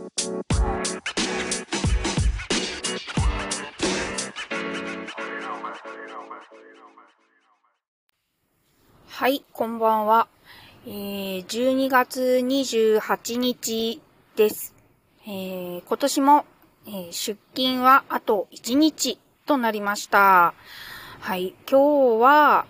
はい、こんばんは。12月28日です。今年も、出勤はあと1日となりました。はい、今日は、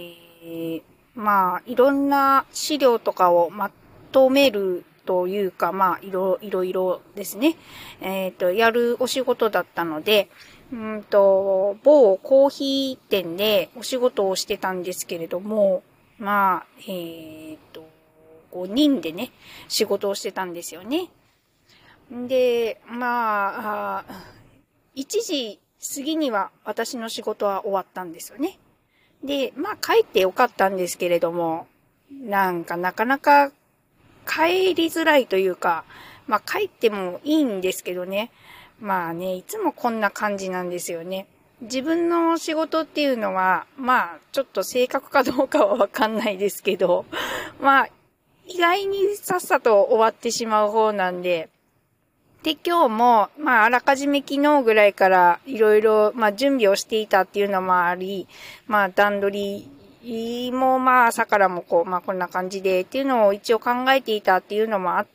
いろんな資料とかをまとめるというか、いろいろですね。やるお仕事だったので、某コーヒー店でお仕事をしてたんですけれども、5人でね、仕事をしてたんですよね。で、1時過ぎには私の仕事は終わったんですよね。で、帰ってよかったんですけれども、なかなか帰りづらいというか、帰ってもいいんですけどね。いつもこんな感じなんですよね。自分の仕事っていうのは、ちょっと正確かどうかはわかんないですけど、意外にさっさと終わってしまう方なんで、で、今日も、あらかじめ昨日ぐらいからいろいろ、準備をしていたっていうのもあり、段取りも、朝からもこんな感じでっていうのを一応考えていたっていうのもあって、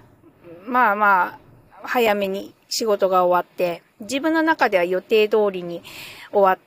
早めに仕事が終わって、自分の中では予定通りに終わって、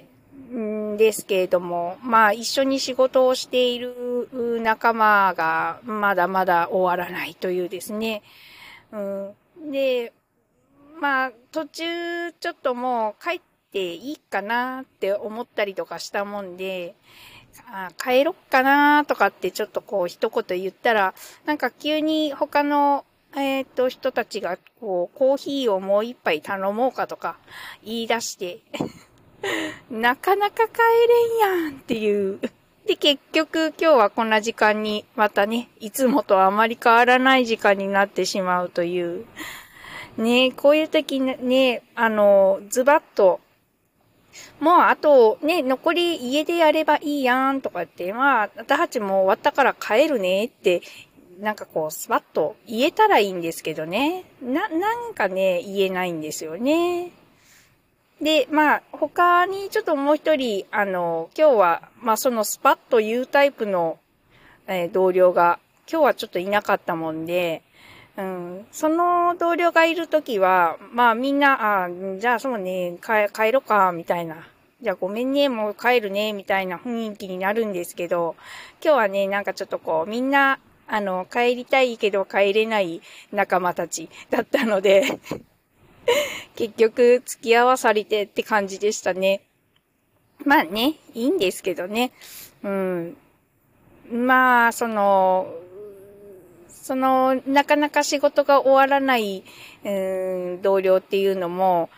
ですけれども、一緒に仕事をしている仲間がまだまだ終わらないというですね。で、途中ちょっともう帰っていいかなって思ったりとかしたもんで、帰ろっかなとかってちょっと一言言ったら、なんか急に他の人たちがコーヒーをもう一杯頼もうかとか言い出してなかなか帰れんやんっていう。で、結局今日はこんな時間にまたね、いつもとあまり変わらない時間になってしまうという。ね、こういう時ね、ズバッと、もうあとね、残り家でやればいいやんとかって、私たちも終わったから帰るねって、スバッと言えたらいいんですけどね。なんかね、言えないんですよね。で、他にちょっともう一人、今日は、そのスパッと言うタイプの、同僚が、今日はちょっといなかったもんで、その同僚がいるときは、みんな、じゃあそうね、帰ろか、みたいな。じゃあごめんね、もう帰るね、みたいな雰囲気になるんですけど、今日はね、ちょっとみんな、帰りたいけど帰れない仲間たちだったので、結局付き合わされてって感じでしたね。いいんですけどね。なかなか仕事が終わらない、同僚っていうのも、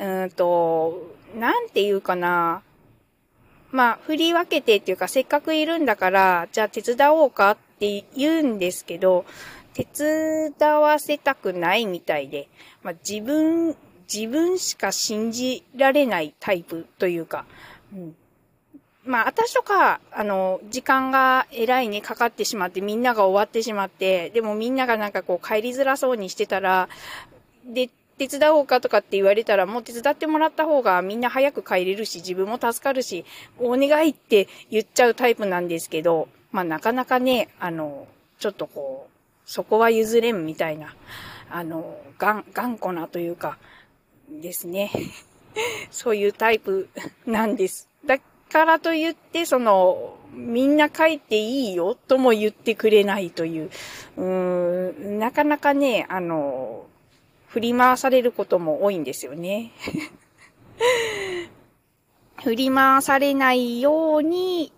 なんていうかな。振り分けてっていうか、せっかくいるんだから、じゃあ手伝おうかって言うんですけど、手伝わせたくないみたいで、自分しか信じられないタイプというか、私とか、時間がえらいにかかってしまって、みんなが終わってしまって、でもみんなが帰りづらそうにしてたら、で、手伝おうかとかって言われたら、もう手伝ってもらった方がみんな早く帰れるし、自分も助かるし、お願いって言っちゃうタイプなんですけど、なかなかね、ちょっとそこは譲れんみたいな、頑固なというか、ですね。そういうタイプなんです。だからと言って、みんな帰っていいよとも言ってくれないという、なかなかね、振り回されることも多いんですよね。振り回されないように、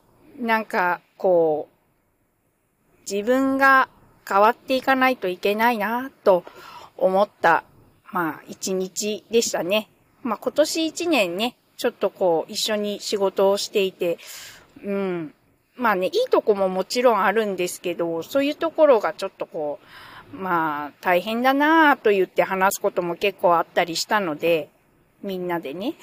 自分が変わっていかないといけないなと思った、一日でしたね。今年一年ね、ちょっと一緒に仕事をしていて、いいとこももちろんあるんですけど、そういうところがちょっと大変だなぁと言って話すことも結構あったりしたので、みんなでね。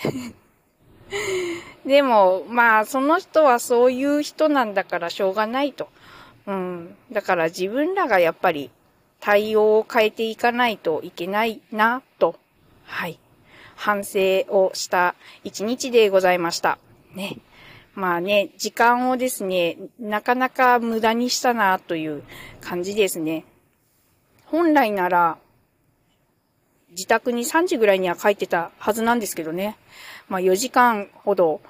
でも、その人はそういう人なんだからしょうがないと。だから自分らがやっぱり対応を変えていかないといけないな、と、はい、反省をした一日でございました。ね。まあね、時間をですね、なかなか無駄にしたな、という感じですね。本来なら、自宅に3時ぐらいには帰ってたはずなんですけどね。まあ5時間ほど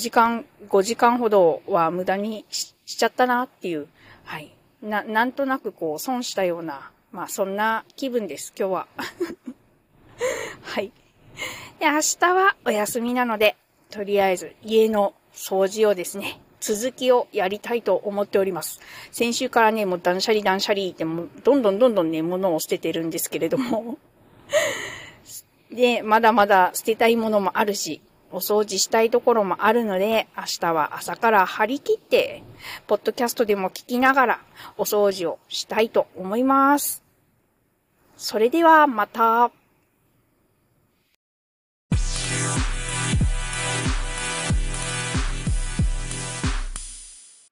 は無駄にしちゃったなっていう、はい。なんとなくこう損したような、まあそんな気分です、今日は。はい。で、明日はお休みなので、とりあえず家の掃除をですね、続きをやりたいと思っております。先週からね、もう断捨離ってもうどんどんね、物を捨ててるんですけれども。で、まだまだ捨てたいものもあるし、お掃除したいところもあるので、明日は朝から張り切って、ポッドキャストでも聞きながらお掃除をしたいと思います。それではまた。